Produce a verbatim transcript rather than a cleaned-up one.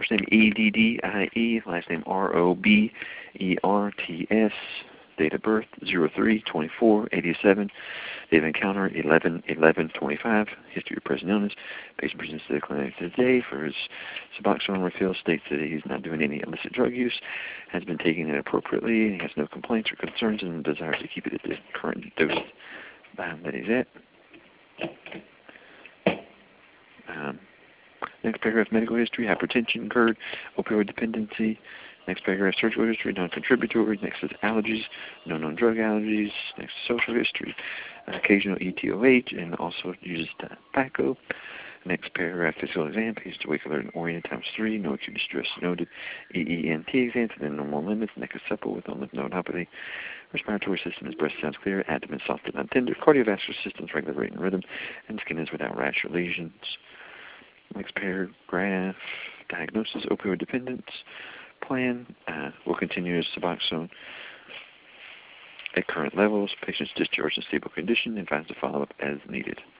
First name E D D I E, last name R O B E R T S. Date of birth zero three twenty-four eighty-seven. Date of encounter eleven eleven twenty-five. History of present illness. Patient presents to the clinic today for his Suboxone refill. States that he's not doing any illicit drug use, has been taking it appropriately, and has no complaints or concerns, and desires to keep it at the current dose um, that he's at. Um, next paragraph, medical history, hypertension, GERD, opioid dependency. Next paragraph, surgical history, non-contributory. Next is allergies, no known drug allergies. Next, social history, uh, occasional E T O H, and also uses tobacco. Next paragraph, physical exam, patient awake, alert, and oriented times three. No acute distress noted. E E N T exam within normal limits. Neck is supple with no lymph nodopathy. Respiratory system is breast sounds clear. Abdomen soft and non-tender. Cardiovascular system is regular rate and rhythm. And skin is without rash or lesions. Next paragraph, diagnosis, opioid dependence. Plan uh, will continue as Suboxone at current levels. Patient's discharged in stable condition. Advised to follow up as needed.